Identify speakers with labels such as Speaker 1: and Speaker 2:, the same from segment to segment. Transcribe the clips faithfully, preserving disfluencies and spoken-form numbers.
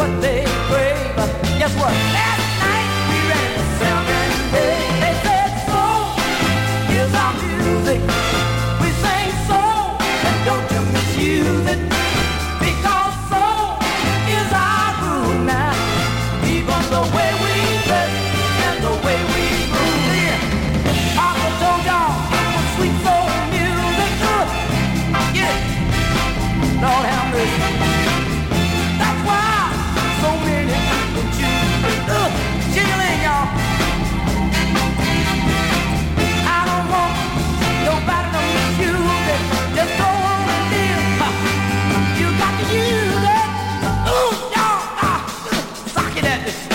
Speaker 1: what they crave. Guess what? Last night we ran into seven days. They said soul is our music. We sing soul and don't you misuse it. Because soul is our groove now. Even the way we dress and the way we move. Yeah. Papa told y'all it was sweet soul music. Uh, yeah. Lord have mercy. That's why so many people choose it. Uh, jingling, y'all. I don't want nobody to misuse it. Just go on and live. Uh, you got to use it. Ooh, y'all. Ah, sock it at this.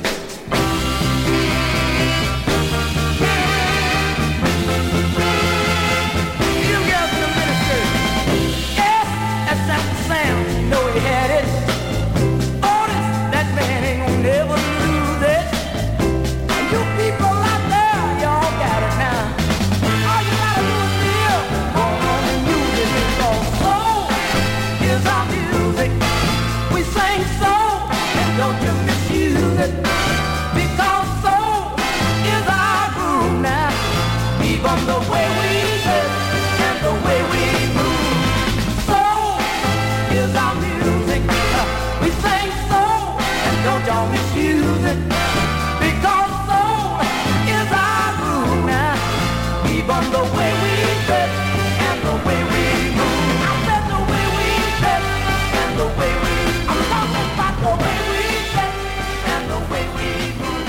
Speaker 1: You girls in the ministry. Yes, that's that sound. You know he had it. Otis, that man ain't gonna never lose it. And you people out there, y'all got it now. All you gotta do is live. Go on and use it. Because soul is our music. We sing soul, and don't you misuse it. Because soul is our groove now. Even the way we live and the way we move. Soul is our music. Uh, we sing soul, and don't y'all misuse it. Because soul is our groove now. Even the way we live and the way we move. I said the way we live and the way we. I'm talking about the way we live and the way we move.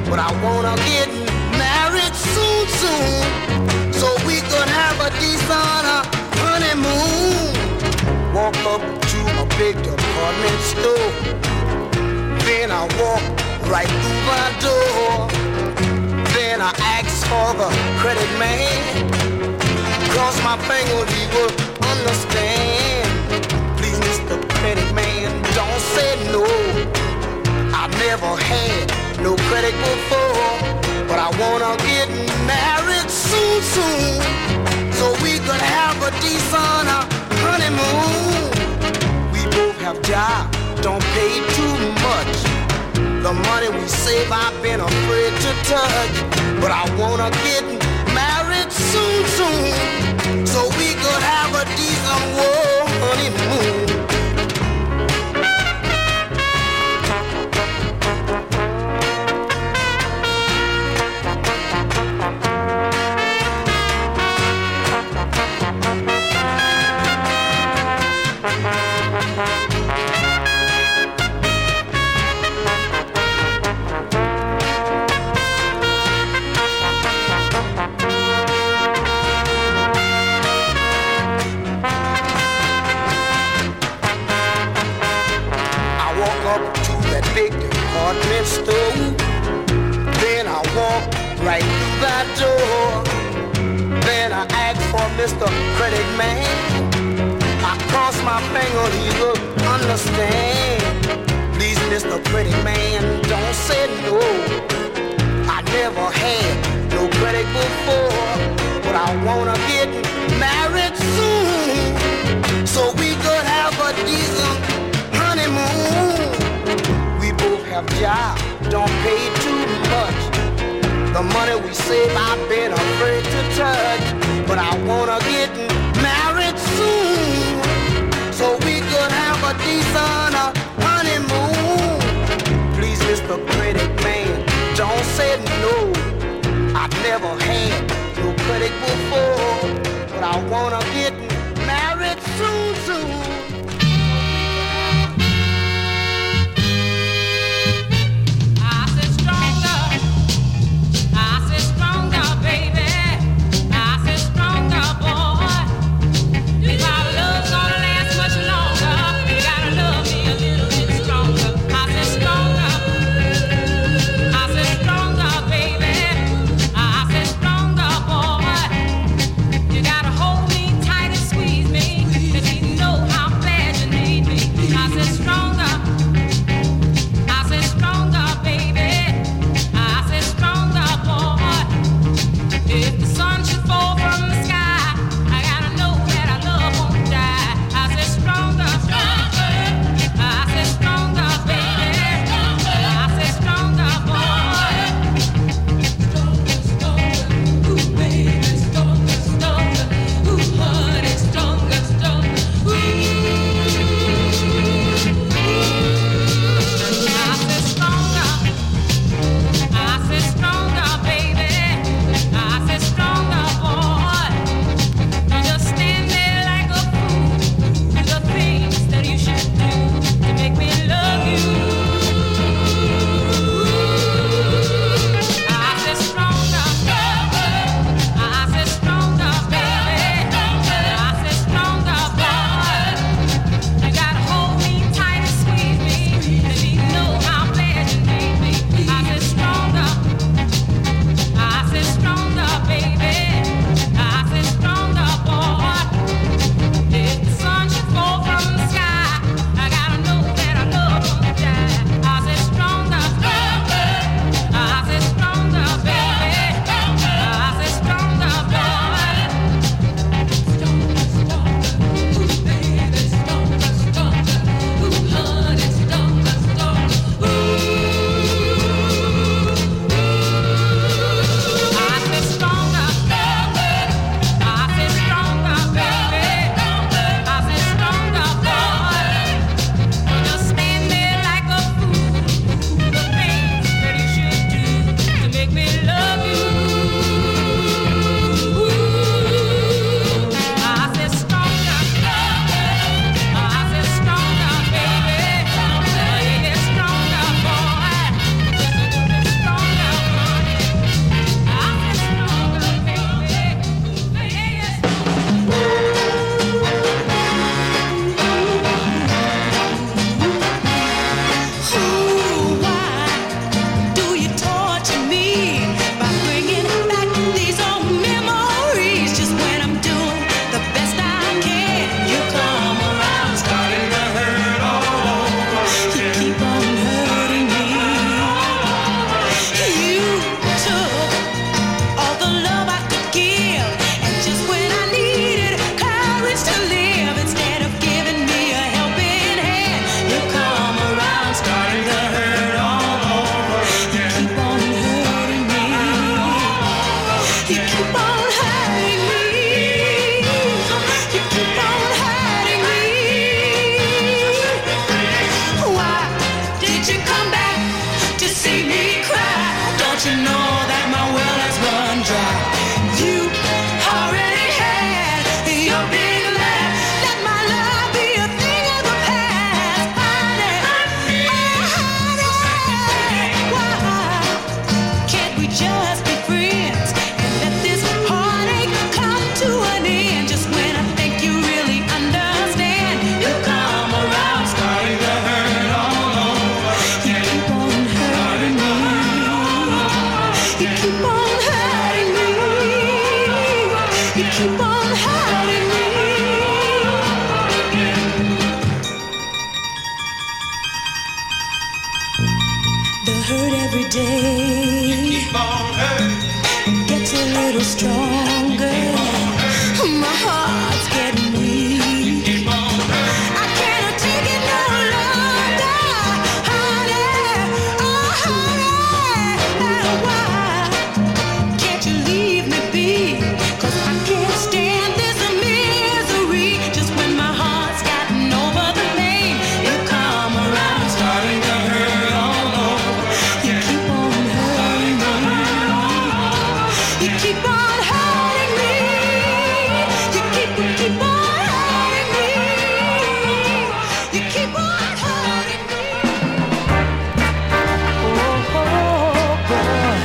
Speaker 2: but I wanna get married soon, soon, so we could have a decent uh, honeymoon. Walk up to a big department store, then I walk right through my door. Then I ask for the credit man. Cross my fingers, he will understand. Please, Mister Credit Man, don't say no. I've never had no credit before, but I wanna get married soon, soon, so we could have a decent uh, honeymoon. We both have jobs, don't pay too much. The money we save I've been afraid to touch, but I wanna get married soon, soon, so we could have a decent war honeymoon. Store. Then I walk right through that door. Then I ask for Mister Credit Man. I cross my fingers, he will understand. Please, Mister Credit Man, don't say no. I never had no credit before, but I wanna get married soon, so we could have a decent honeymoon. Have job, don't pay too much. The money we save I've been afraid to touch, but I wanna get married soon, so we could have a decent uh, honeymoon. Please, Mister Credit Man, don't say no. I've never had no credit before, but I wanna get married soon, soon.
Speaker 3: Hold me tight. you know that my well has run dry. You already had your big laugh. Let my love be a thing of the past. Honey, oh, honey, why can't we just be friends and let this heartache come to an end? Just when I think you really understand, you come around starting to hurt all over. You keep on hurting me. You keep on hurting me. You keep on hurting me. The hurt every day gets a little stronger. My heart's getting weak. I can't take it no longer, honey. Oh, honey, why can't you leave me be? 'Cause I can't stand this misery. Just when my heart's gotten over the pain, you come around starting to hurt all over. You keep on hurting me. You keep on hurting me. You keep, you keep on hurting me. You keep on hurting me.
Speaker 1: Oh, boy.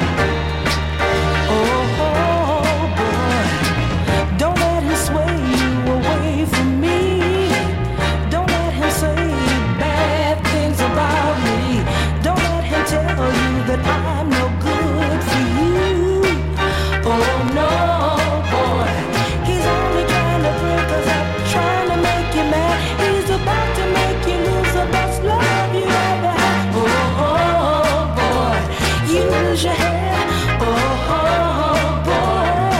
Speaker 1: Oh, boy. Don't let him sway you away from me. Don't let him say bad things about me. Don't let him tell you that I'm no good for you. Oh, no, boy. He's only trying to break us up, trying to make you mad. He's about to make you lose the best love you ever had. Oh, boy. Use your head. Oh, boy.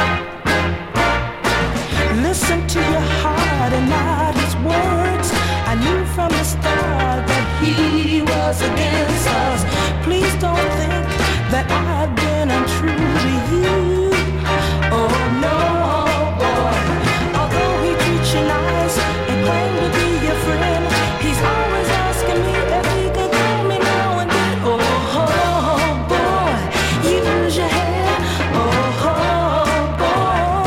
Speaker 1: Listen to your heart and not his words. I knew from the start that he was against us. Please don't think that I've been untrue to you. Oh, no, boy. Although he treats you nice and claims to be your friend, he's always asking me if he could call me now and then. Oh, boy. Use your head. Oh, boy.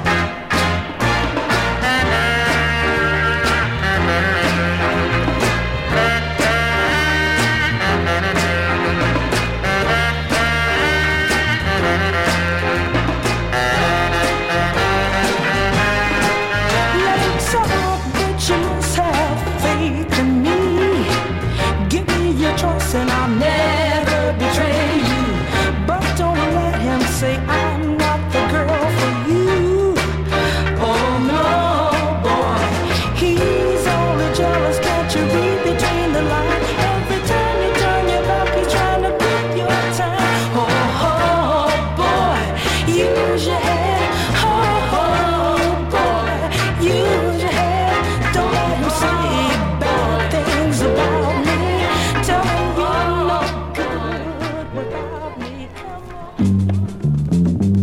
Speaker 1: Let's all bet you must have faith in me. Give me your choice and I'll never betray you. But don't let him say I'm not the girl for you. Oh no, boy. He's only jealous, can't you read between the lines? Every time you turn your back, he's trying to pick your time. Oh, boy. Use your head. Oh, boy. Use your head. Don't let him say bad things about me. Tell him you're no good without me. Come on.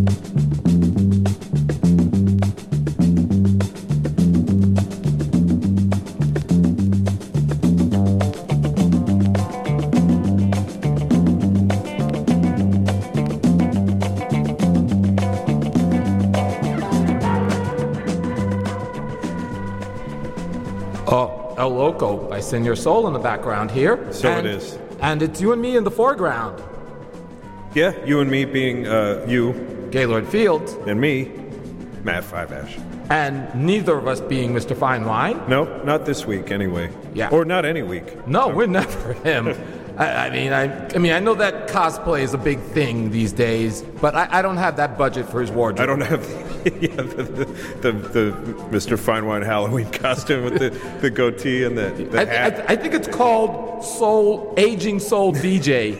Speaker 4: Oh, El Loco by Senor Soul in the background here.
Speaker 5: So
Speaker 4: and,
Speaker 5: it is.
Speaker 4: And it's you and me in the foreground.
Speaker 5: Yeah, you and me being uh, you
Speaker 4: Gaylord Fields.
Speaker 5: and me, Matt Five Ash.
Speaker 4: And neither of us being Mister Fine Wine.
Speaker 5: No, not this week anyway.
Speaker 4: Yeah.
Speaker 5: Or not any week.
Speaker 4: No,
Speaker 5: So-
Speaker 4: we're never him. I, I mean, I, I mean, I know that cosplay is a big thing these days, but I, I don't have that budget for his wardrobe.
Speaker 5: I don't have the, yeah, the, the, the, the Mister Fine Wine Halloween costume with the, the goatee and the, the
Speaker 4: I,
Speaker 5: hat.
Speaker 4: I, I think it's called Soul Aging Soul D J.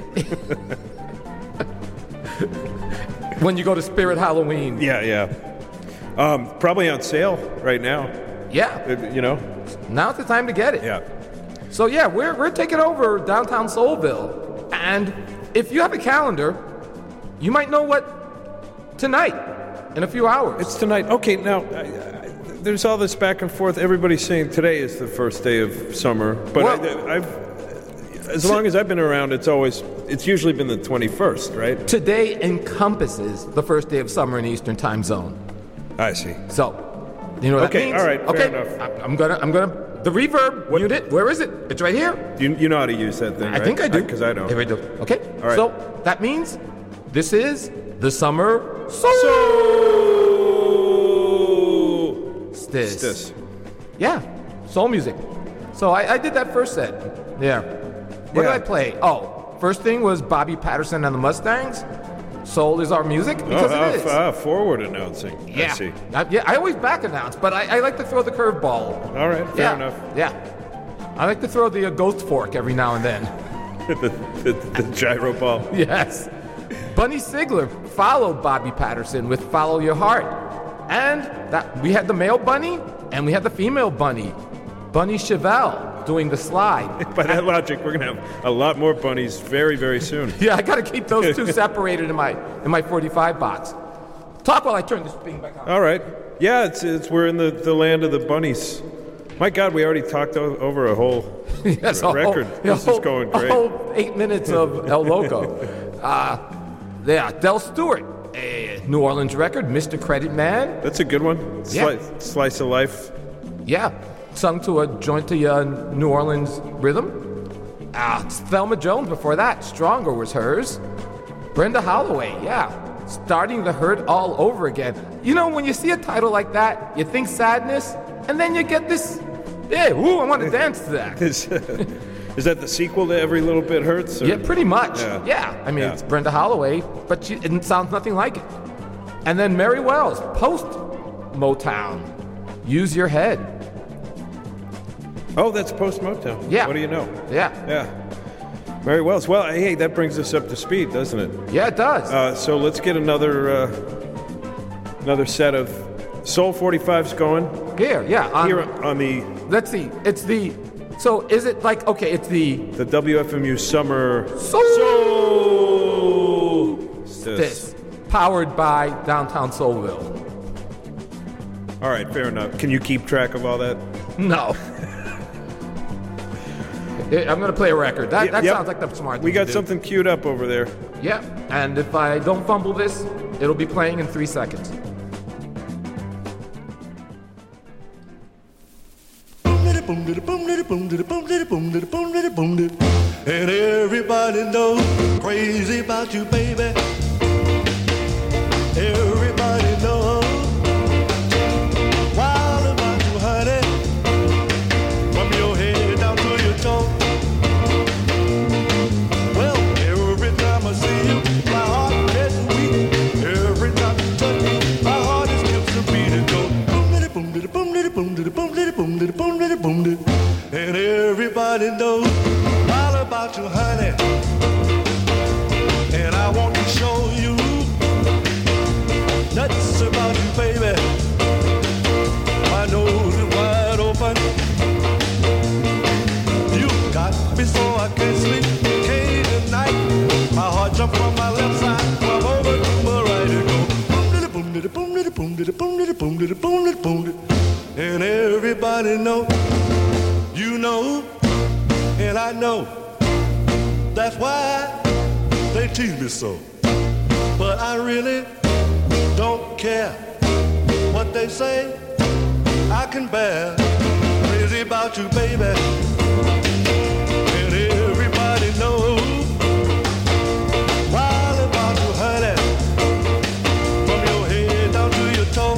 Speaker 4: When you go to Spirit Halloween.
Speaker 5: Yeah, yeah. Um, probably on sale right now.
Speaker 4: Yeah.
Speaker 5: Uh, You know?
Speaker 4: Now's the time to get it.
Speaker 5: Yeah.
Speaker 4: So yeah, we're we're taking over downtown Soulville, and if you have a calendar, you might know what tonight, in a few hours.
Speaker 5: It's tonight. Okay, now, I, I, there's all this back and forth. Everybody's saying today is the first day of summer, but
Speaker 4: Well-
Speaker 5: I, I've as long as I've been around, it's always it's usually been the twenty-first, right?
Speaker 4: Today encompasses the first day of summer in the Eastern Time Zone.
Speaker 5: I see.
Speaker 4: So, you know what
Speaker 5: Okay,
Speaker 4: that means?
Speaker 5: all right,
Speaker 4: okay,
Speaker 5: fair enough.
Speaker 4: I- I'm gonna, I'm gonna. The reverb unit. Where is it? It's right here.
Speaker 5: You, you know how to use that thing,
Speaker 4: I
Speaker 5: right?
Speaker 4: think I do.
Speaker 5: Because I don't.
Speaker 4: Here we do. Okay.
Speaker 5: All right.
Speaker 4: So that means this is the summer soul. Stis.
Speaker 5: Stis.
Speaker 4: Yeah, soul music. So I, I did that first set. Yeah. What
Speaker 5: Yeah.
Speaker 4: did I play? Oh, first thing was Bobby Patterson and the Mustangs. Soul is our music because
Speaker 5: oh,
Speaker 4: it is.
Speaker 5: uh, uh, forward announcing.
Speaker 4: yeah.
Speaker 5: I see.
Speaker 4: I, yeah. I always back announce, but I, I like to throw the curveball.
Speaker 5: All right, fair
Speaker 4: yeah.
Speaker 5: enough.
Speaker 4: Yeah. I like to throw the uh, ghost fork every now and then.
Speaker 5: the, the, the gyro ball.
Speaker 4: Yes. Bunny Sigler followed Bobby Patterson with Follow Your Heart. And that we had the male bunny and we had the female bunny. Bunny Chevelle doing the slide.
Speaker 5: By that logic, we're gonna have a lot more bunnies very, very soon.
Speaker 4: Yeah, I gotta keep those two separated in my in my forty-five box. Talk while I turn this thing back on.
Speaker 5: All right. Yeah, it's it's we're in the, the land of the bunnies. My God, we already talked o- over a whole
Speaker 4: Yes, a whole-
Speaker 5: record.
Speaker 4: a
Speaker 5: This is
Speaker 4: whole-
Speaker 5: going
Speaker 4: A
Speaker 5: great.
Speaker 4: whole eight minutes of El Loco. uh, yeah, Del Stewart, a New Orleans record, Mister Credit Man.
Speaker 5: That's a good one.
Speaker 4: Yeah.
Speaker 5: Sli- Slice of life.
Speaker 4: Yeah, sung to a jaunty uh, New Orleans rhythm. Ah, Thelma Jones before that, Stronger was hers. Brenda Holloway, yeah, starting the hurt all over again. You know, when you see a title like that, you think sadness, and then you get this, yeah, ooh, I want to dance to that.
Speaker 5: Is, is that the sequel to Every Little Bit Hurts? or-
Speaker 4: Yeah, pretty much.
Speaker 5: Yeah.
Speaker 4: Yeah, I mean,
Speaker 5: Yeah.
Speaker 4: it's Brenda Holloway, but she, it sounds nothing like it. And then Mary Wells, post Motown, Use Your Head.
Speaker 5: Oh, that's post Motown.
Speaker 4: Yeah.
Speaker 5: What do you know?
Speaker 4: Yeah,
Speaker 5: Yeah. Very well. Well, hey, that brings us up to speed, doesn't it?
Speaker 4: yeah, it does.
Speaker 5: Uh, so let's get another uh, another set of Soul forty-fives going
Speaker 4: Here, yeah. On,
Speaker 5: here on the
Speaker 4: let's see. It's the. So is it like okay? It's the
Speaker 5: the W F M U Summer
Speaker 4: Soul
Speaker 5: Stis.
Speaker 4: this powered by Downtown Soulville.
Speaker 5: All right, fair enough. Can you keep track of all that?
Speaker 4: No. Eh, I'm gonna play a record. That, that
Speaker 5: Yep.
Speaker 4: sounds like the smart thing
Speaker 5: We got
Speaker 4: to do.
Speaker 5: something queued up over there.
Speaker 4: Yeah, and if I don't fumble this, it'll be playing in three seconds.
Speaker 6: And everybody knows crazy about you, baby. Everybody knows wild about you, honey. From your head down to your toe. Well, every time I see you, my heart gets weak. Every time you touch me, my heart is skips a beat and goes boom, diddy, boom, diddy, boom, diddy, boom, diddy, boom, diddy, boom, diddy, boom, diddy, boom, diddy. And everybody knows all about you, honey. And I want to show you nuts about you, baby. My nose is wide open. You got me so I can't sleep. Cage at night. My heart jump from my left side, come over to my right and go boom, diddy, boom, diddy, boom, diddy, boom, diddy, boom, diddy, boom, diddy, boom, diddy, boom, diddy. And everybody know. You know, and I know, that's why they tease me so. But I really don't care what they say, I can bear. Crazy about you, baby. And everybody knows wild about you, honey. From your head down to your toe.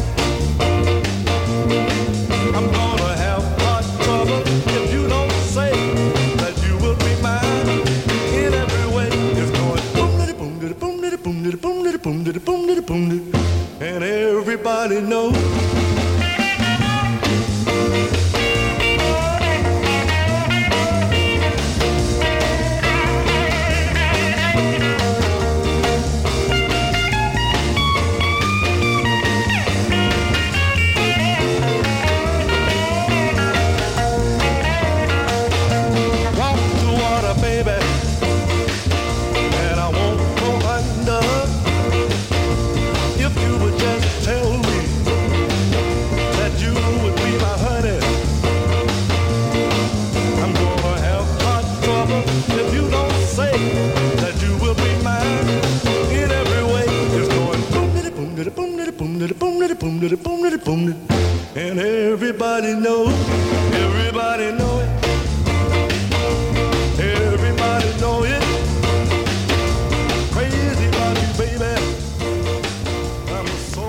Speaker 6: I'm gonna have hot trouble if you don't say that you will be mine in every way. It's going boom diddy boom diddy boom diddy boom diddy boom diddy boom diddy boom diddy boom diddy, and everybody knows. boom, diddy, boom, diddy, boom, diddy. And everybody knows, everybody know it. Everybody know it. Crazy about you, baby. I'm so.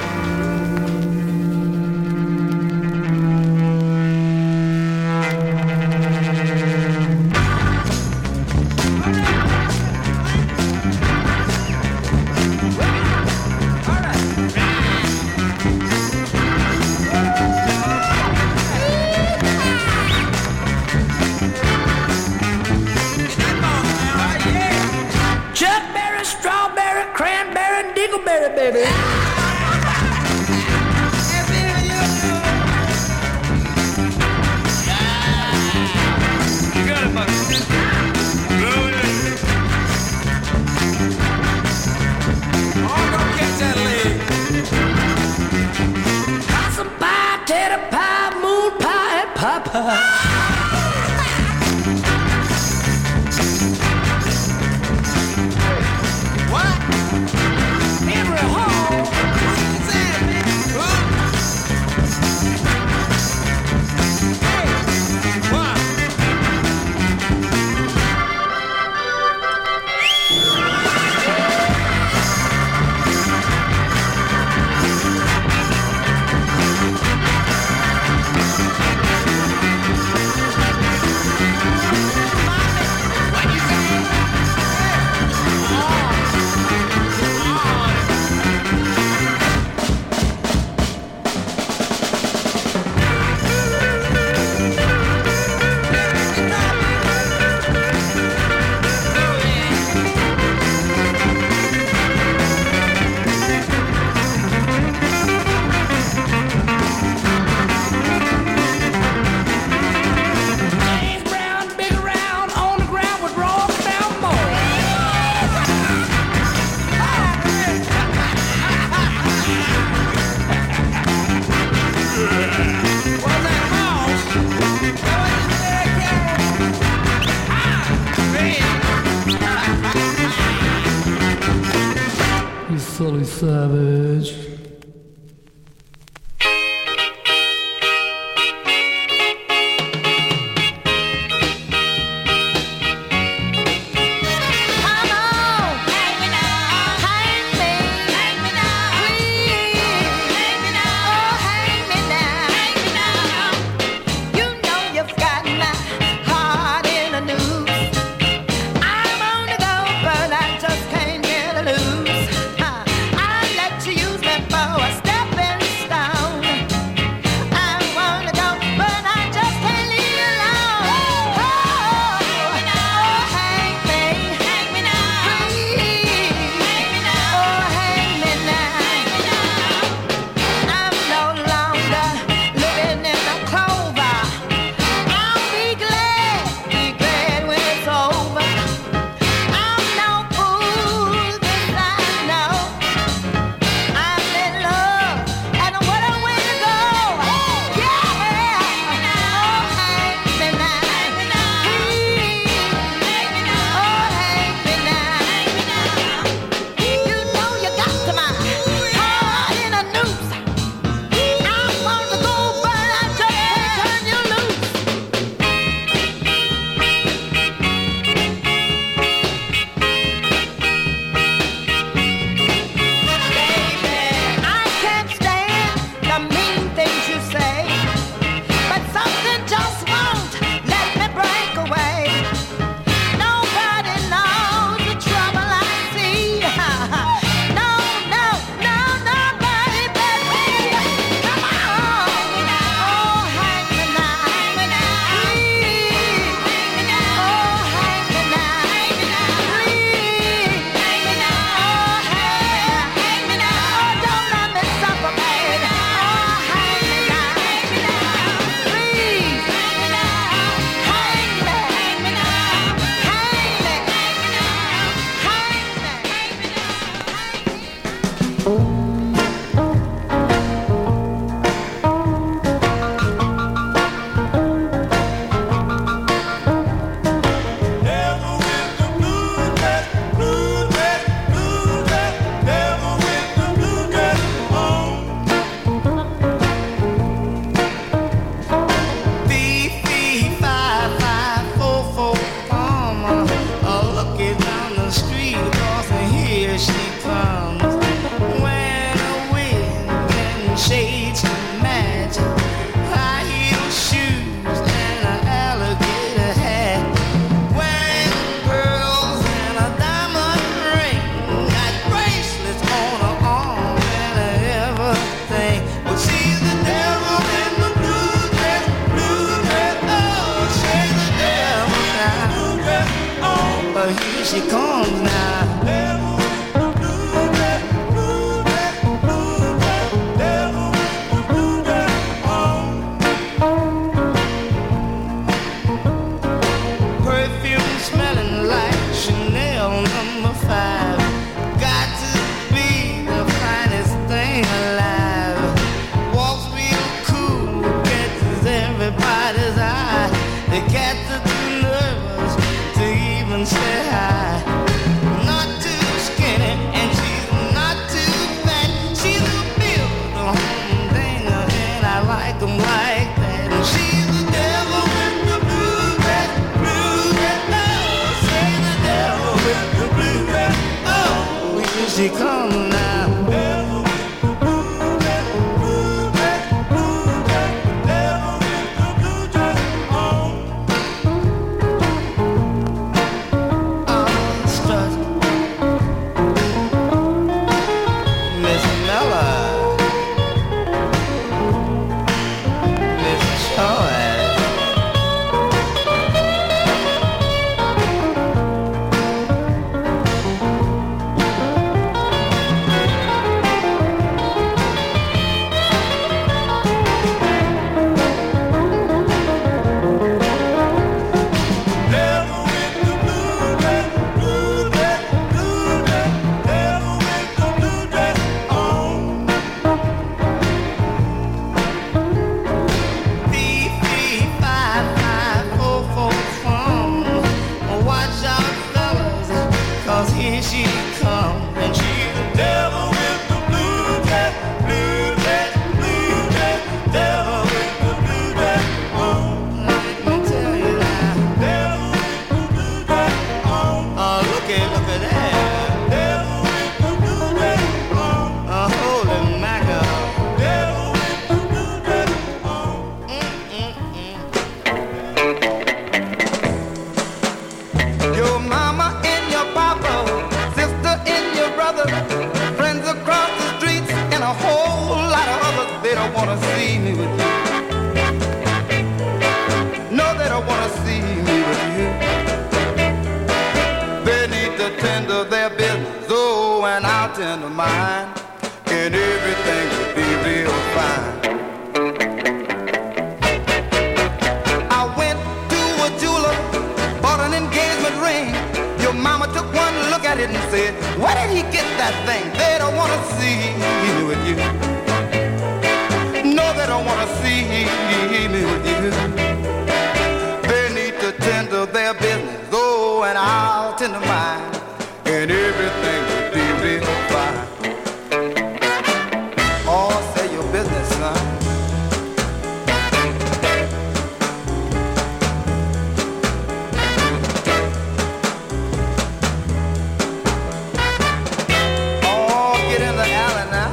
Speaker 1: Chuckberry, strawberry, cranberry, dingleberry, baby. You got it, buddy. Oh, yeah. Oh, go catch that leg. Possum pie, tater pie, moon pie, and pie pie. You silly savage.
Speaker 2: she comes now. Perfume smelling like Chanel number five. Got to be the finest thing alive. Walks real cool, catches everybody's eye. The cats are too nervous to even say hi. Not too skinny and she's not too fat. She's a beautiful humdinger and I like 'em like that. And she's the devil with the blue red, blue red. Oh, say the devil with the blue red. Oh, here she comes now. Devil with the blue red, blue red, blue red. Devil with the blue red. Oh. Strut. Miss Miller, Miss Choice. Devil with the blue red, blue red, blue red. Devil with the blue red on. Three, three, five, five, four, four, from. Watch out, fellas, 'cause here she comes, and she's the devil with the blue red, blue red, blue red. Devil with the blue red on. Let me tell you now. Devil with the blue red on. Oh, look at, look at that. Devil with the blue red on. Oh, holy mackerel. Devil with the blue red on. Mm-mm-mm. Your mama and your papa, sister and your brother, friends across the streets, and a whole lot of others. They don't wanna see me with you. No, they don't wanna see me with you. They need to tend to their business, oh, and I'll tend to mine, and everything will be real fine. I went to a jeweler, bought an engagement ring. Your mama took one look at it and said, where did he get that thing? They don't want to see me with you. No, they don't want to see me with you. They need to tend to their business, oh, and I'll tend to mine, and everything will be real fine. Oh, say your business, son. Oh, get in the alley now.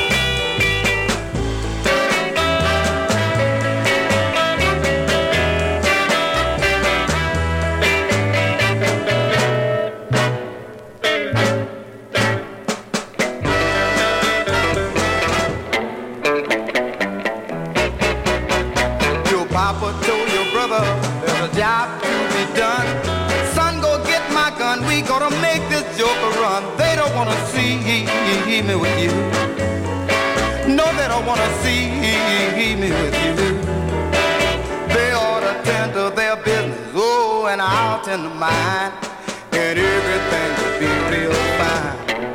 Speaker 2: Your papa told your brother there's a job to be done. Son, go get my gun. We gonna make this joker run. They don't wanna see me with you. No, they don't wanna see me with you. They ought to tend to their business, oh, and I'll tend to mine, and everything will be real fine.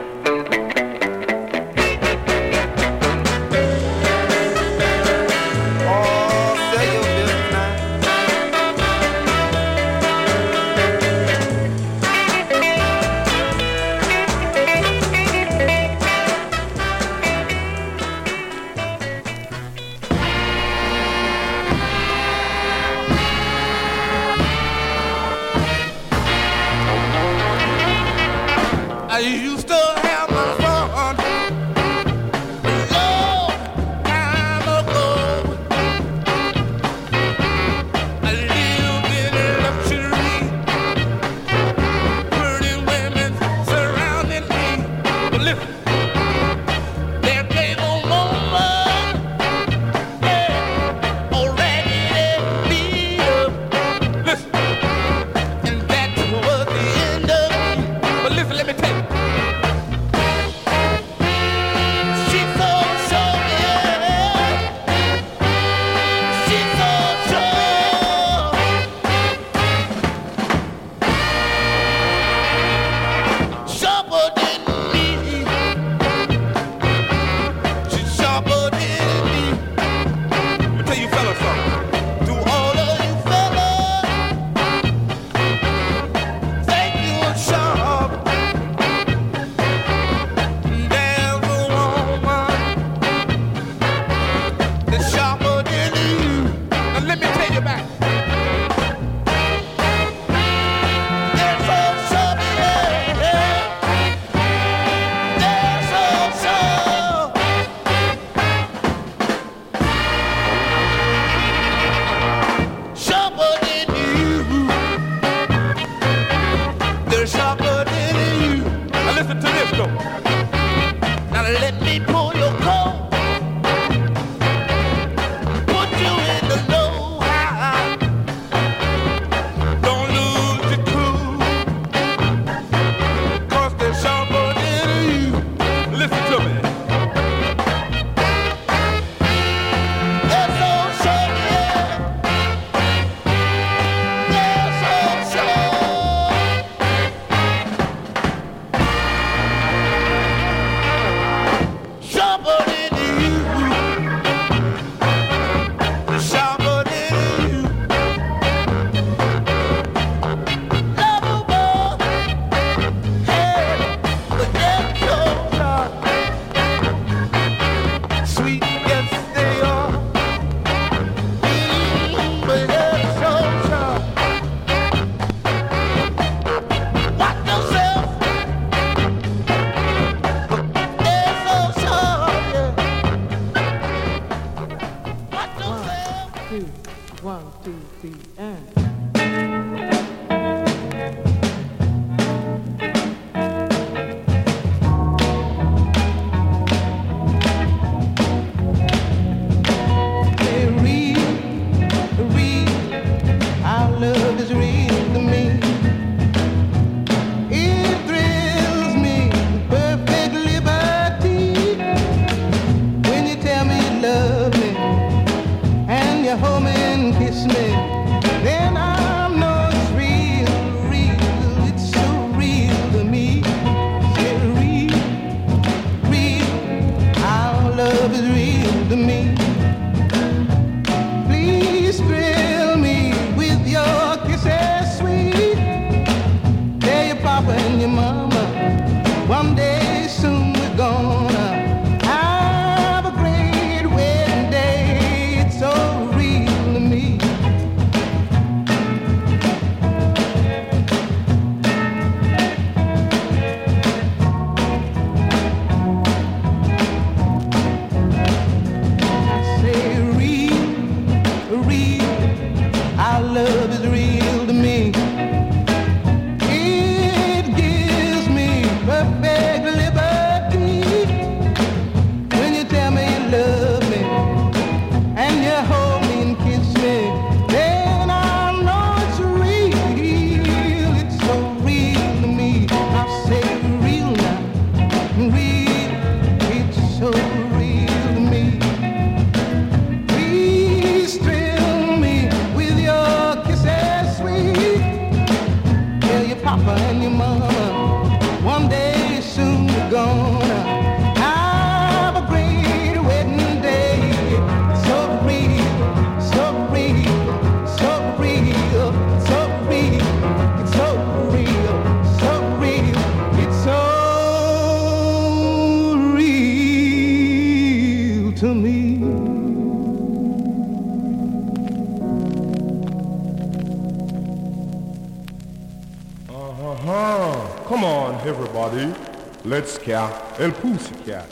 Speaker 2: Oh, say your business now. I used to have my fun a long time ago. I lived in luxury, pretty women surrounding me. But listen, there came a moment, yeah, already let me up. Listen, and that was the end of me.
Speaker 6: to this though.
Speaker 2: Now let me pull your coat. Put you in the low high.
Speaker 6: Don't lose your cool. Cause there's somebody in you. Listen to me.
Speaker 2: They're so sure, yeah. They're so sure. Somebody in you. Somebody in you. Lovable. Hey, but they're so sure. Sweet, yes they are. Mm, but they're so sure. Watch yourself. They're so sure, yeah. Watch yourself.
Speaker 7: Two, one, two, three, and.
Speaker 2: They're real, real. Our love is real to me. It thrills me with perfect liberty. When you tell me you love me and you hold me and kiss me, then I know it's real, real. It's so real to me. Say real, real. Our love is real to me. Please thrill me with your kisses sweet. Tell your papa and your mama, one day soon we're gonna have a great wedding day. It's so real to me. I say real, real. Our love is real to me. It gives me perfect liberty. When you tell me you love me and you hold me and kiss me, then I know it's real. It's so real to me. I say real now, real. It's so real to me. Please thrill me with your kisses sweet. Tell your papa and your mama, one day soon we're gonna have a great wedding day. So real, so real, so real, so real. It's so real, so real. It's so real to me.
Speaker 8: Uh-huh. Come on, everybody. Let's scare El Pussycat.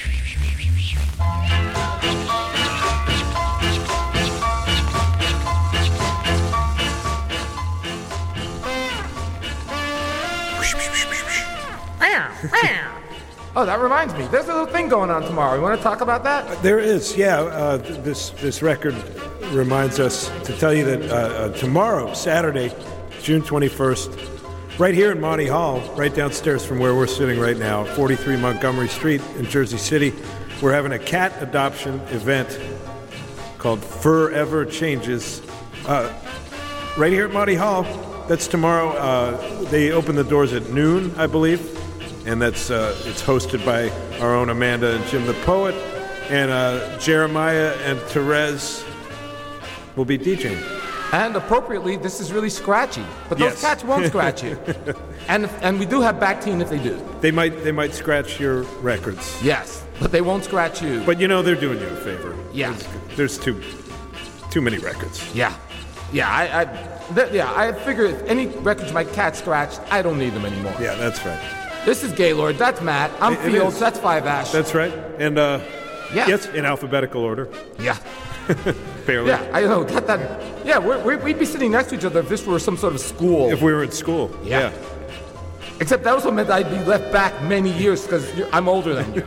Speaker 4: Oh, that reminds me. There's a little thing going on tomorrow. You want to talk about that?
Speaker 5: There is, yeah. Uh, th- this this record reminds us to tell you that uh, uh, tomorrow, Saturday, June twenty-first, right here in Monty Hall, right downstairs from where we're sitting right now, forty-three Montgomery Street in Jersey City, we're having a cat adoption event called Forever Changes. Uh, right here at Monty Hall. That's tomorrow. Uh, they open the doors at noon, I believe. And that's uh, it's hosted by our own Amanda and Jim the Poet, and uh, Jeremiah and Therese will be DJing.
Speaker 4: And appropriately, this is really scratchy. But those
Speaker 5: Yes.
Speaker 4: cats won't scratch you. And and we do have Bactine if they do.
Speaker 5: They might they might scratch your records.
Speaker 4: Yes, but they won't scratch you.
Speaker 5: But you know they're doing you a favor.
Speaker 4: Yeah.
Speaker 5: There's, there's too too many records.
Speaker 4: Yeah. Yeah, I, I th- yeah, I figure if any records my cat scratched, I don't need them anymore.
Speaker 5: Yeah, that's right.
Speaker 4: This is Gaylord, that's Matt, I'm
Speaker 5: It- it
Speaker 4: Fields,
Speaker 5: is.
Speaker 4: that's Five Ash.
Speaker 5: That's right. And uh,
Speaker 4: Yeah.
Speaker 5: yes, in alphabetical order.
Speaker 4: Yeah.
Speaker 5: Barely.
Speaker 4: Yeah, I know, got that. Yeah, we're, we're, we'd be sitting next to each other if this were some sort of school.
Speaker 5: If we were at school.
Speaker 4: Yeah. Except that also meant I'd be left back many years because I'm older than you.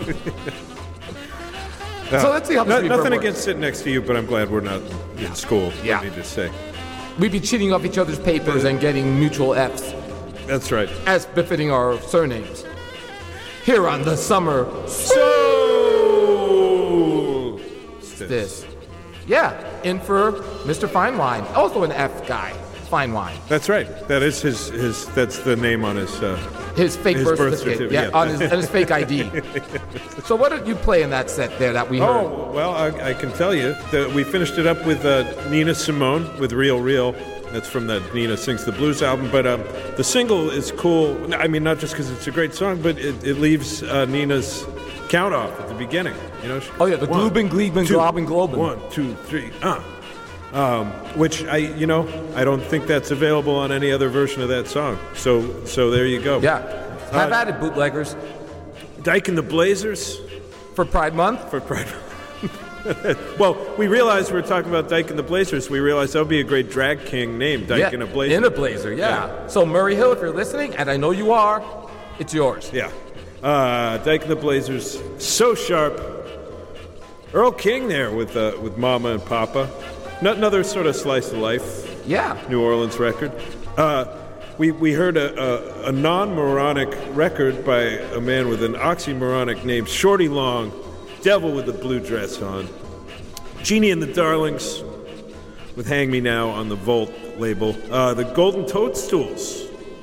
Speaker 5: No,
Speaker 4: so let's see how this
Speaker 5: no,
Speaker 4: reverb
Speaker 5: Nothing
Speaker 4: works.
Speaker 5: against sitting next to you, but I'm glad we're not in school.
Speaker 4: Yeah.
Speaker 5: Let me just say.
Speaker 4: We'd be cheating off each other's papers and getting mutual Fs,
Speaker 5: That's right.
Speaker 4: as befitting our surnames. Here on the summer
Speaker 5: So
Speaker 4: this. Yeah, in for Mister Fine Wine, also an F guy. Fine Wine.
Speaker 5: That's right. That is his. His. That's the name on his. Uh,
Speaker 4: His fake
Speaker 5: His
Speaker 4: birth,
Speaker 5: birth
Speaker 4: certificate.
Speaker 5: certificate,
Speaker 4: Yeah,
Speaker 5: yeah.
Speaker 4: on his, and his fake I D. So what did you play in that set there that we heard?
Speaker 5: oh well, I, I can tell you that we finished it up with uh, Nina Simone with "Real Real." That's from that Nina Sings the Blues album. But um, the single is cool. I mean, not just because it's a great song, but it, it leaves uh, Nina's count off at the beginning. You know. She,
Speaker 4: Oh, yeah, the
Speaker 5: one,
Speaker 4: Glooben, Gleeben,
Speaker 5: two,
Speaker 4: Globen, Globen.
Speaker 5: One, two, three. Uh. Um, which I, you know, I don't think that's available on any other version of that song. So, so there you go.
Speaker 4: Yeah. Have
Speaker 5: Uh,
Speaker 4: at it, bootleggers.
Speaker 5: Dyke and the Blazers.
Speaker 4: For Pride Month?
Speaker 5: For Pride. Well, we realized we were talking about Dyke and the Blazers. We realized that would be a great drag king name, Dyke
Speaker 4: Yeah,
Speaker 5: and a Blazer.
Speaker 4: in a blazer, yeah. So Murray Hill, if you're listening, and I know you are, it's yours.
Speaker 5: Yeah. Uh, Dyke and the Blazers, so sharp. Earl King there with uh, with Mama and Papa. Not another sort of slice of life.
Speaker 4: Yeah.
Speaker 5: New Orleans record. Uh, we we heard a, a, a non-moronic record by a man with an oxymoronic name, Shorty Long, Devil with the Blue Dress on. Jeannie and the Darlings with Hang Me Now on the Volt label. Uh, the Golden Toadstools.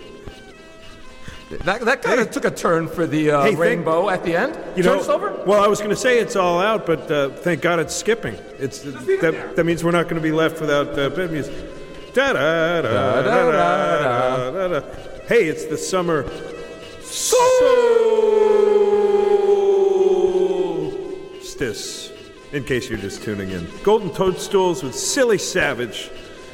Speaker 4: That, that kind of took a turn for the uh,
Speaker 5: Hey, thank-
Speaker 4: rainbow at the end.
Speaker 5: You
Speaker 4: Turn
Speaker 5: know,
Speaker 4: us over?
Speaker 5: well, I was going to say it's all out, but uh, thank God it's skipping. It's
Speaker 4: leave it
Speaker 5: that,
Speaker 4: there.
Speaker 5: that means we're not going to be left without uh, bit music. Da da da da da da da. Hey, it's the summer solstice. In case you're just tuning in, Golden Toadstools with Silly Savage.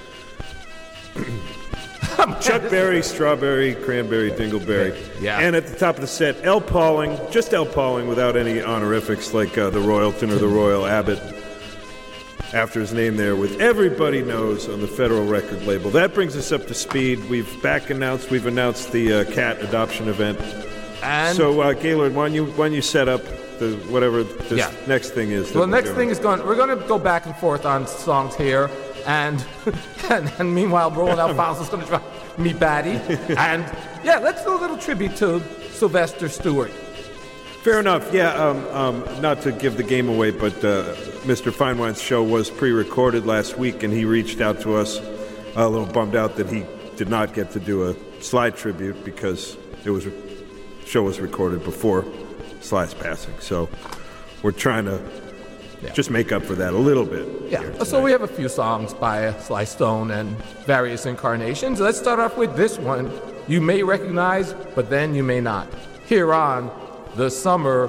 Speaker 5: Chuck Berry, Strawberry, Cranberry, Dingleberry.
Speaker 4: Yeah.
Speaker 5: And at the top of the set, El Pauling, just El Pauling without any honorifics like uh, the Royalton or the Royal Abbot after his name there, with Everybody Knows on the Federal Record label. That brings us up to speed. We've back announced, we've announced the uh, cat adoption event.
Speaker 4: And
Speaker 5: So, uh, Gaylord, why don't you, why don't you set up the whatever this
Speaker 4: Yeah.
Speaker 5: next thing is? that
Speaker 4: well,
Speaker 5: we're
Speaker 4: next
Speaker 5: doing.
Speaker 4: thing is going. We're going to go back and forth on songs here, and and, and meanwhile, Roland Alfonso is going to try me batty, and yeah, let's do a little tribute to Sylvester Stewart.
Speaker 5: Fair enough. Yeah, um, um, not to give the game away, but uh, Mister Finewine's show was pre-recorded last week, and he reached out to us a little bummed out that he did not get to do a Sly tribute because it was show was recorded before Sly's passing. So we're trying to
Speaker 4: Yeah.
Speaker 5: just make up for that a little bit.
Speaker 4: Yeah,
Speaker 5: here
Speaker 4: so
Speaker 5: tonight.
Speaker 4: we have a few songs by Sly Stone and various incarnations. Let's start off with this one you may recognize, but then you may not. Here on The Summer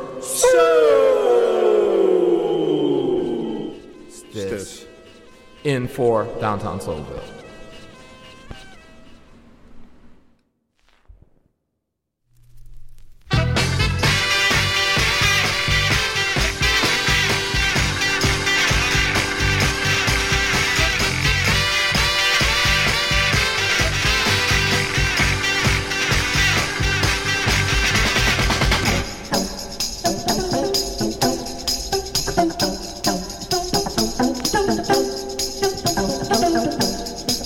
Speaker 4: Solstice, in for Downtown Soulville.
Speaker 3: Thank you.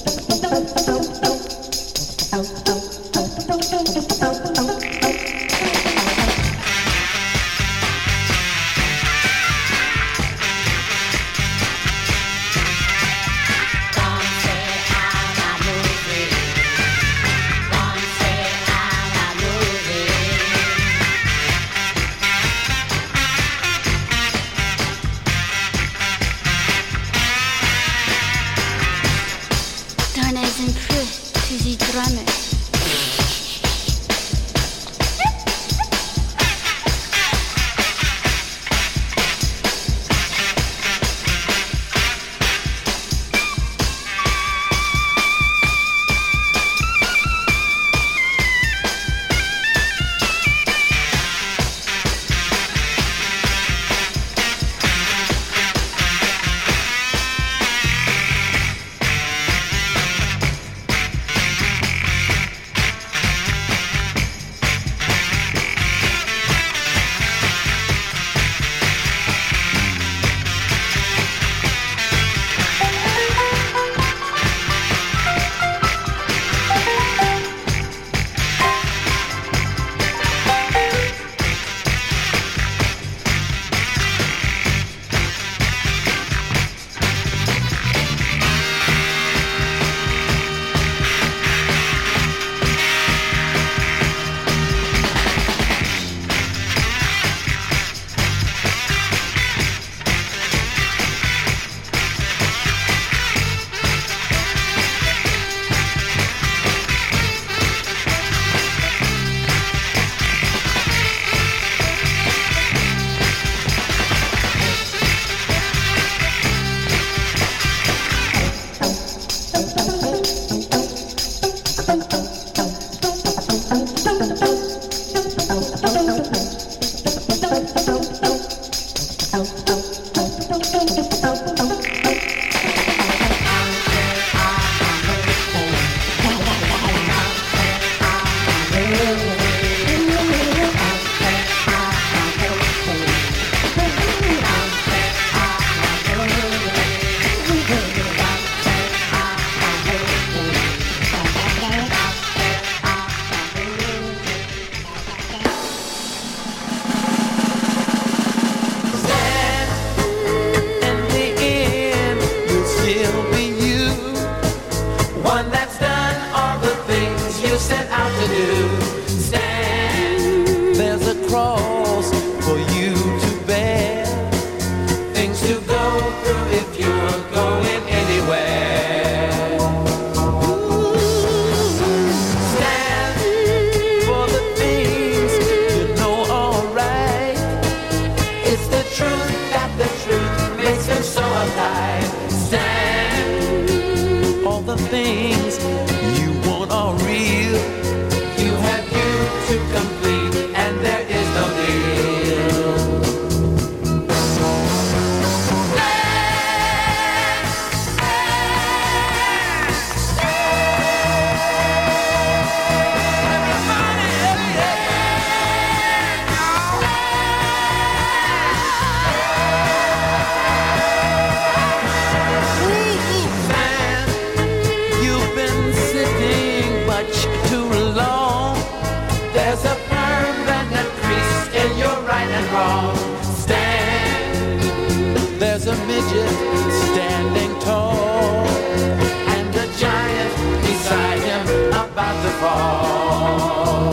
Speaker 9: call stand. There's a midget standing tall, and a giant beside him about to fall.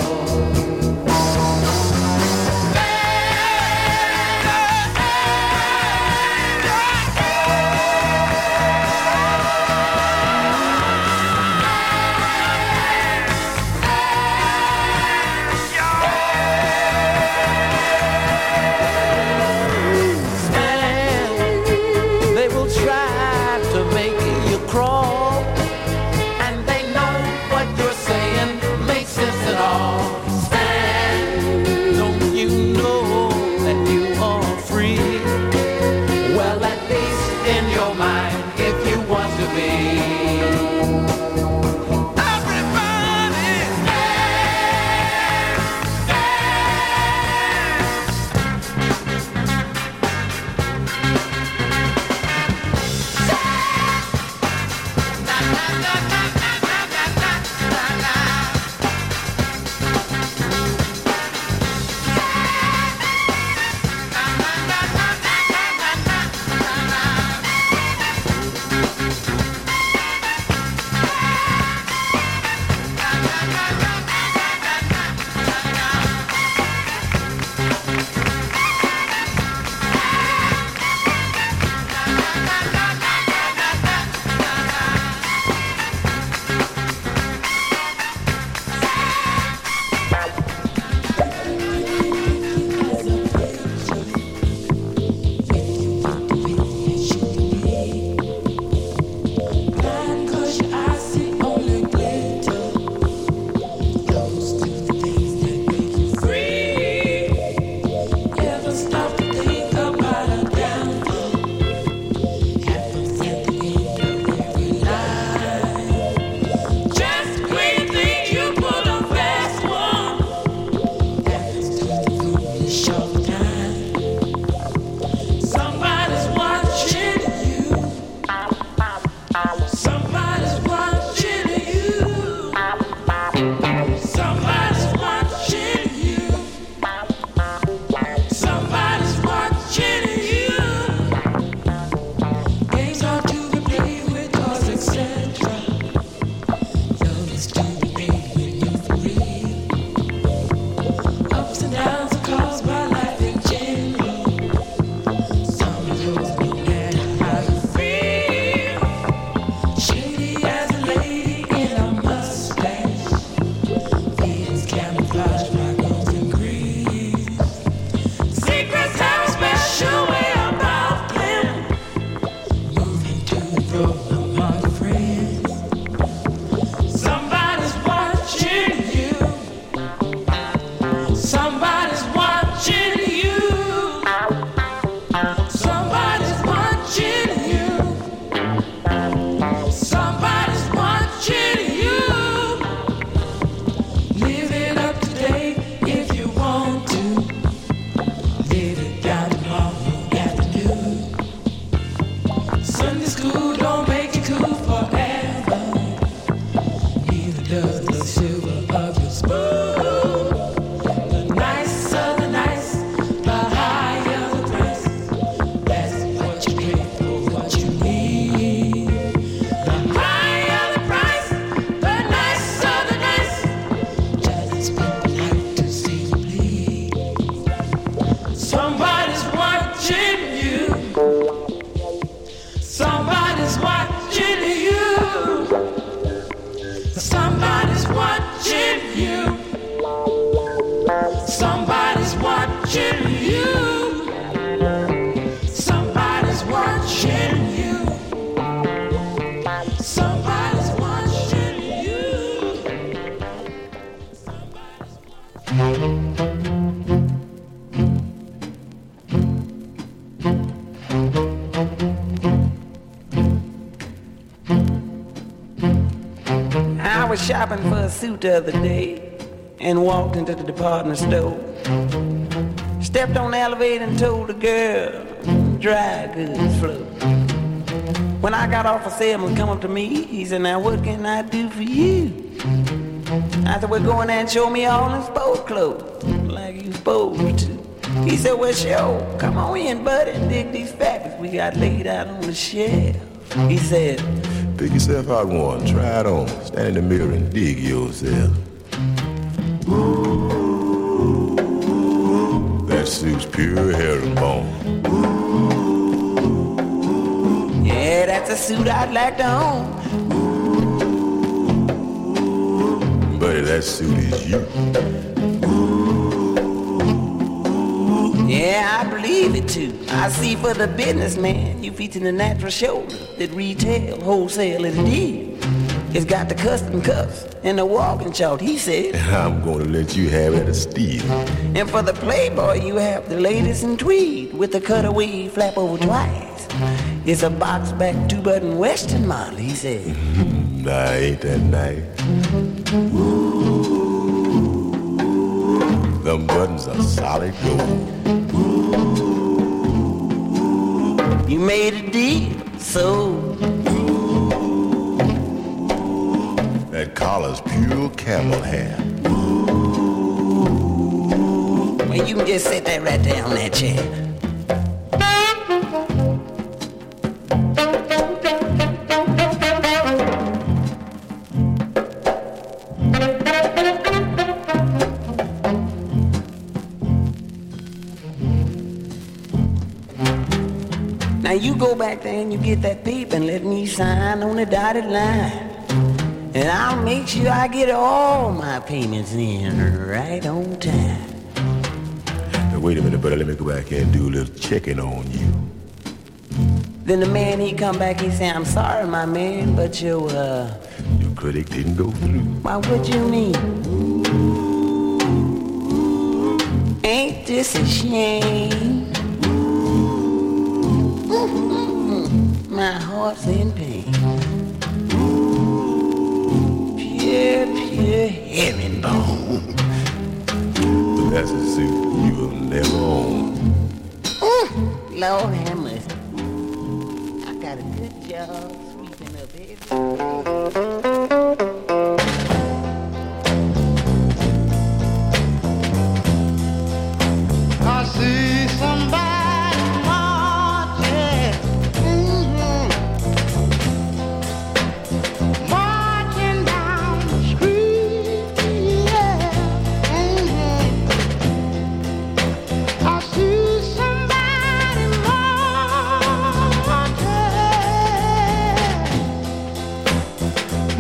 Speaker 10: Shopping for a suit the other day and walked into the department store. Stepped on the elevator and told the girl, dry goods flow. When I got off, a salesman come up to me. He said, now what can I do for you? I said, well, go in there and show me all in sport clothes like you supposed to. He said, well, sure, come on in, buddy, and dig these fabrics we got laid out on the shelf. He said,
Speaker 11: pick yourself out one, try it on, stand in the mirror and dig yourself. That suit's pure herringbone.
Speaker 10: Yeah, that's a suit I'd like to own.
Speaker 11: Buddy, that suit is you.
Speaker 10: Yeah, I believe it too. I see for the businessman, you featuring the natural shoulder that retail, wholesale is deal. It's got the custom cuffs and the walking short, he said.
Speaker 11: I'm going to let you have it a steal.
Speaker 10: And for the playboy, you have the latest in tweed with the cutaway flap over twice. It's a box back two button western model, he said.
Speaker 11: Nah, ain't that nice? Them buttons are solid gold.
Speaker 10: You made a deal, so
Speaker 11: that collar's pure camel hair.
Speaker 10: Well, you can just sit there right there on that chair. Now you go back there and you get that paper and let me sign on the dotted line. And I'll make sure I get all my payments in right on time.
Speaker 11: Now wait a minute, brother, let me go back here and do a little checking on you.
Speaker 10: Then the man, he come back, he say, I'm sorry, my man, but your, uh...
Speaker 11: your credit didn't go through.
Speaker 10: Why, what you mean? Ain't this a shame? My heart's in pain. Pure, pure herringbone.
Speaker 11: But that's a suit you'll never own.
Speaker 10: Mm, Lord have mercy. I got a good job sweeping up everything.
Speaker 6: I see somebody marching, mm-hmm. marching down the street, yeah. Mm-hmm. I see somebody marching,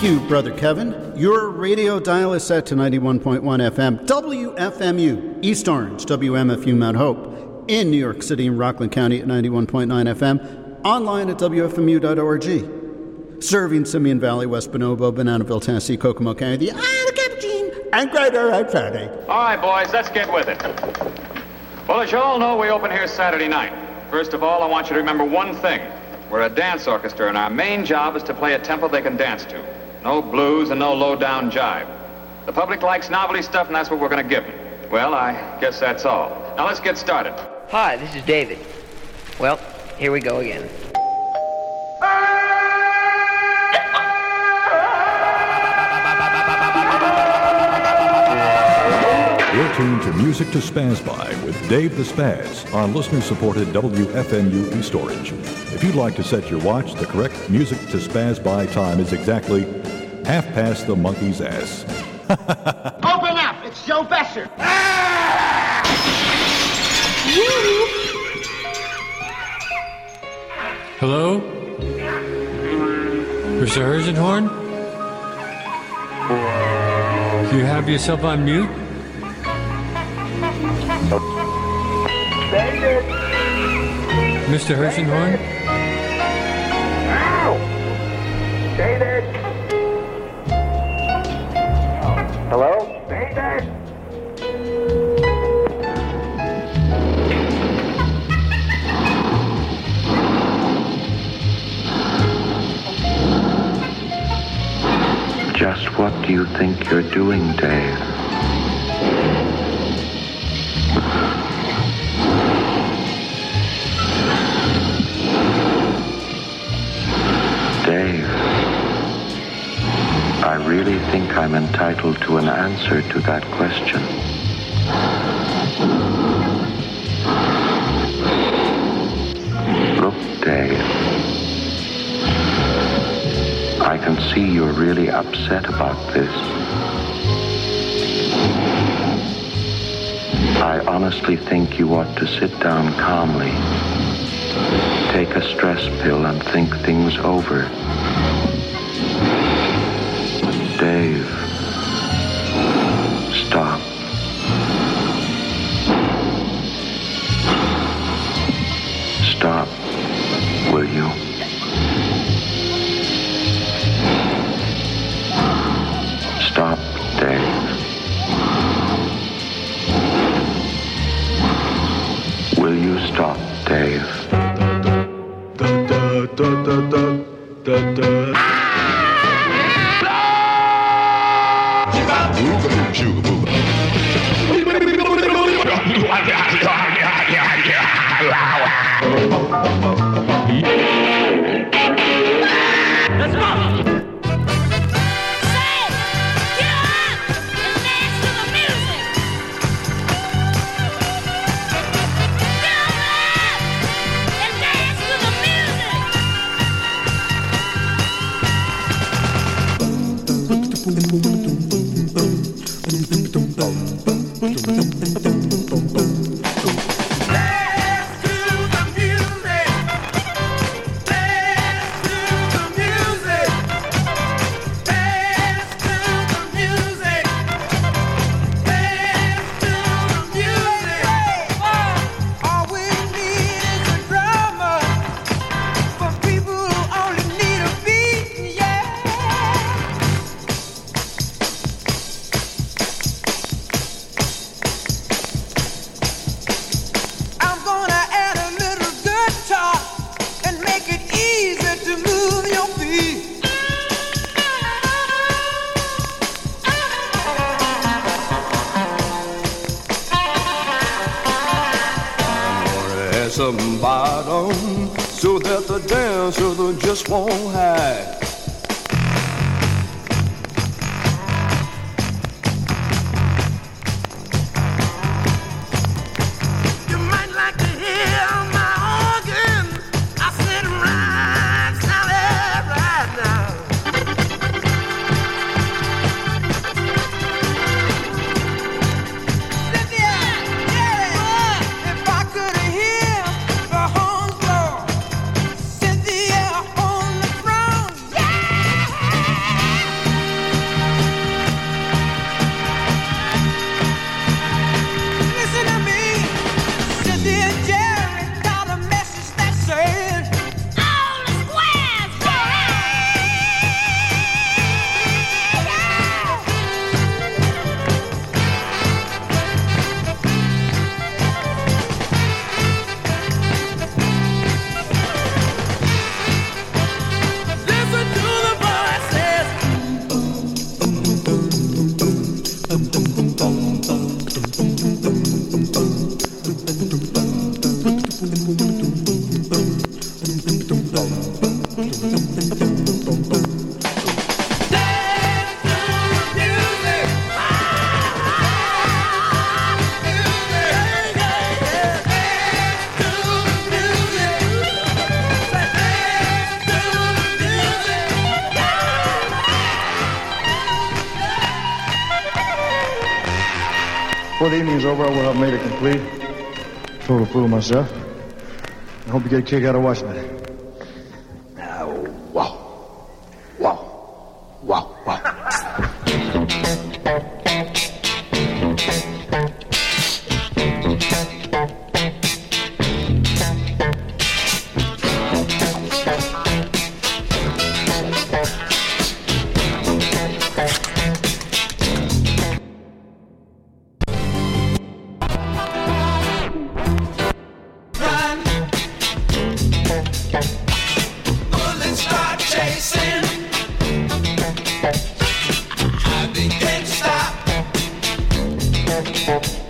Speaker 12: you, Brother Kevin. Your radio dial is set to ninety-one point one F M, W F M U, East Orange, W M F U Mount Hope, in New York City and Rockland County at ninety-one point nine F M, online at W F M U dot org. Serving Simeon Valley, West Bonobo, Bananaville, Tennessee, Kokomo County, the Isle of Capucine, and Greater Friday.
Speaker 13: All right, boys, let's get with it. Well, as you all know, we open here Saturday night. First of all, I want you to remember one thing. We're a dance orchestra, and our main job is to play a tempo they can dance to. No blues and no low-down jive. The public likes novelty stuff, and that's what we're going to give them. Well, I guess that's all. Now, let's get started.
Speaker 14: Hi, this is David. Well, here we go again.
Speaker 15: You're tuned to Music to Spaz By with Dave the Spaz on listener-supported W F M U East Orange. If you'd like to set your watch, the correct Music to Spaz By time is exactly half past the monkey's ass.
Speaker 16: Open up! It's Joe Besser!
Speaker 17: Hello? Mister Herzenhorn? You have yourself on mute?
Speaker 16: David!
Speaker 17: Mister Herzenhorn?
Speaker 16: David! Hello? David!
Speaker 18: Just what do you think you're doing, Dave? Dave, I really think I'm entitled to an answer to that question. Look, Dave, I can see you're really upset about this. I honestly think you ought to sit down calmly, take a stress pill, and think things over. Dave, stop. Stop, will you? Stop, Dave. Will you stop, Dave?
Speaker 6: Da da da da da da.
Speaker 16: Let's go!
Speaker 6: Some bottom so that the dancer just won't hide.
Speaker 16: You might like to hear my organ. I sit right, solid right now. Cynthia, yeah, if I could hear the horns blow, Cynthia on the throne, yeah.
Speaker 19: Before the evening's over, I will have made it complete. Total fool of myself. I hope you get a kick out of watching it.
Speaker 2: Now, wow. Wow. Wow, wow.
Speaker 16: Bullets start chasing. I begin to stop.